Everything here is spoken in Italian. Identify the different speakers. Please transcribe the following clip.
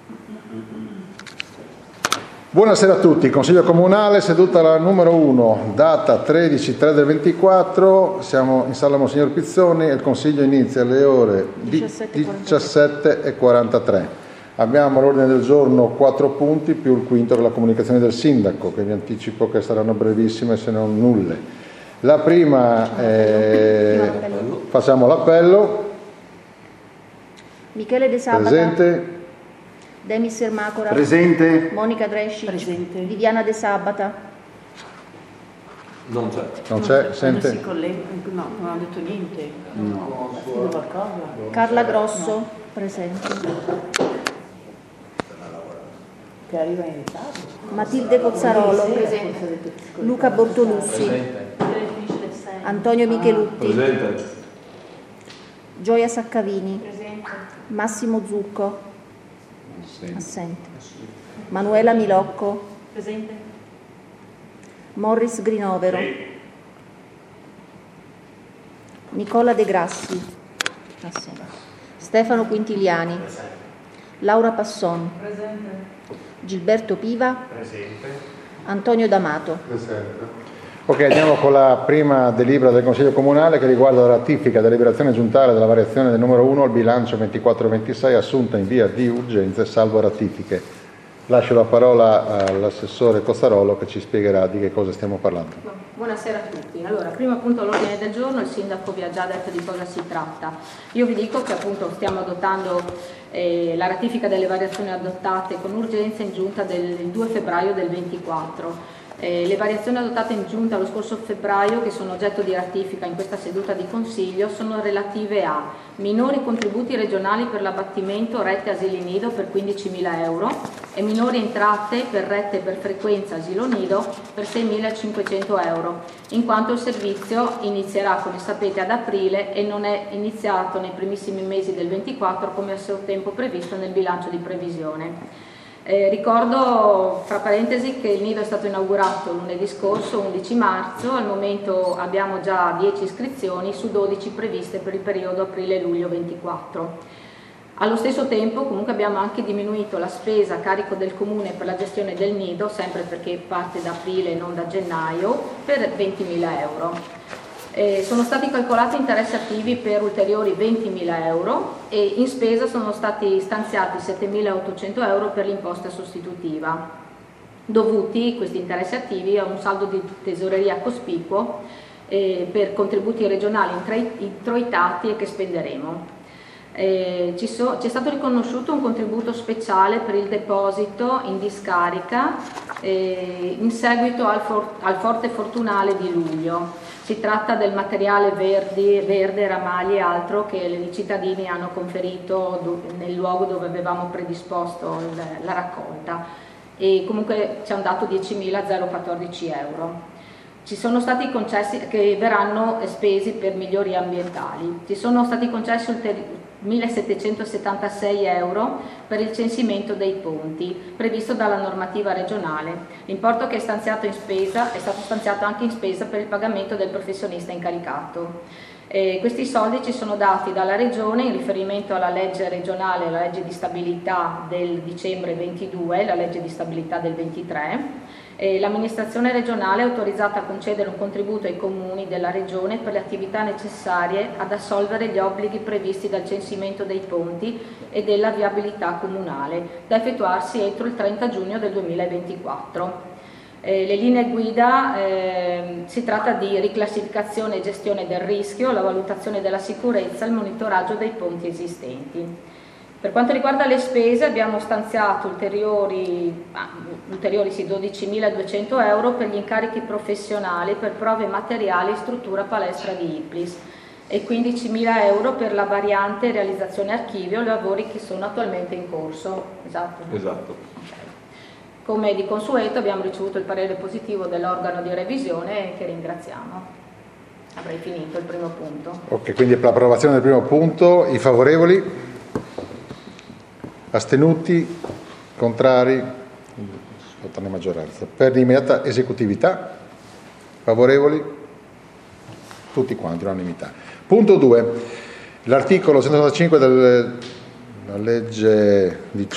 Speaker 1: Buonasera a tutti, Consiglio Comunale, seduta la numero 1, data 13/3/24, siamo in sala Monsignor Pizzoni e il Consiglio inizia alle ore 17:43. Abbiamo all'ordine del giorno 4 punti più il quinto della comunicazione del Sindaco, che vi anticipo che saranno brevissime se non nulle. La prima, facciamo l'appello.
Speaker 2: Michele De Sabata.
Speaker 1: Presente.
Speaker 2: Demis Ermacora.
Speaker 3: Presente.
Speaker 2: Monica Dresci.
Speaker 4: Presente.
Speaker 2: Viviana De Sabata.
Speaker 3: Non c'è.
Speaker 1: Non c'è, sente.
Speaker 4: Si collega. No, non ha detto niente. No. Ha scritto qualcosa?
Speaker 2: Carla Grosso. Presente.
Speaker 4: Che arriva in ritardo.
Speaker 2: Matilde Cozzarolo.
Speaker 4: Presente.
Speaker 2: Luca Bortolussi. Antonio Michelutti.
Speaker 3: Presente.
Speaker 2: Gioia Saccavini. Massimo Zucco. Assente. Manuela Milocco.
Speaker 4: Presente.
Speaker 2: Morris Grinovero. Nicola De Grassi. Assente. Stefano Quintiliani. Laura Passon.
Speaker 4: Presente.
Speaker 2: Gilberto Piva.
Speaker 3: Presente.
Speaker 2: Antonio D'Amato.
Speaker 1: Presente. Ok, andiamo con la prima delibera del Consiglio Comunale che riguarda la ratifica e deliberazione giuntale della variazione del numero 1 al bilancio 24-26 assunta in via di urgenza e salvo ratifiche. Lascio la parola all'assessore Cozzarolo che ci spiegherà di che cosa stiamo parlando.
Speaker 5: Buonasera a tutti. Allora, primo punto all'ordine del giorno, il sindaco vi ha già detto di cosa si tratta. Io vi dico che appunto stiamo adottando la ratifica delle variazioni adottate con urgenza in giunta del 2 febbraio del 24. Le variazioni adottate in giunta lo scorso febbraio, che sono oggetto di ratifica in questa seduta di Consiglio, sono relative a minori contributi regionali per l'abbattimento rette asili nido per 15.000 euro e minori entrate per rette per frequenza asilo nido per 6.500 euro, in quanto il servizio inizierà, come sapete, ad aprile e non è iniziato nei primissimi mesi del 24 come a suo tempo previsto nel bilancio di previsione. Ricordo, fra parentesi, che il nido è stato inaugurato lunedì scorso, 11 marzo, al momento abbiamo già 10 iscrizioni su 12 previste per il periodo aprile-luglio 24. Allo stesso tempo comunque abbiamo anche diminuito la spesa a carico del Comune per la gestione del nido, sempre perché parte da aprile e non da gennaio, per 20.000 euro. Sono stati calcolati interessi attivi per ulteriori 20.000 euro e in spesa sono stati stanziati 7.800 euro per l'imposta sostitutiva, dovuti questi interessi attivi a un saldo di tesoreria cospicuo per contributi regionali introitati e che spenderemo. Ci è stato riconosciuto un contributo speciale per il deposito in discarica in seguito al forte fortunale di luglio. Si tratta del materiale verde, ramagli e altro che i cittadini hanno conferito nel luogo dove avevamo predisposto la raccolta e comunque ci hanno dato 10.014 euro. Ci sono stati concessi che verranno spesi per migliori ambientali. Ci sono stati concessi 1.776 euro per il censimento dei ponti, previsto dalla normativa regionale. L'importo che è stanziato in spesa è stato stanziato anche in spesa per il pagamento del professionista incaricato. Questi soldi ci sono dati dalla Regione in riferimento alla legge regionale, la legge di stabilità del dicembre 22, la legge di stabilità del 23. L'amministrazione regionale è autorizzata a concedere un contributo ai comuni della regione per le attività necessarie ad assolvere gli obblighi previsti dal censimento dei ponti e della viabilità comunale, da effettuarsi entro il 30 giugno del 2024. Le linee guida, si tratta di riclassificazione e gestione del rischio, la valutazione della sicurezza, il monitoraggio dei ponti esistenti. Per quanto riguarda le spese abbiamo stanziato ulteriori 12.200 euro per gli incarichi professionali per prove materiali e struttura palestra di IPLIS e 15.000 euro per la variante realizzazione archivio, lavori che sono attualmente in corso. Esatto? Esatto. Okay. Come di consueto abbiamo ricevuto il parere positivo dell'organo di revisione che ringraziamo. Avrei finito il primo punto. Ok,
Speaker 1: quindi per l'approvazione del primo punto, i favorevoli? Astenuti? Contrari? Totale maggioranza. Per l'immediata esecutività? Favorevoli? Tutti quanti, unanimità. Punto 2. L'articolo 195 della legge 18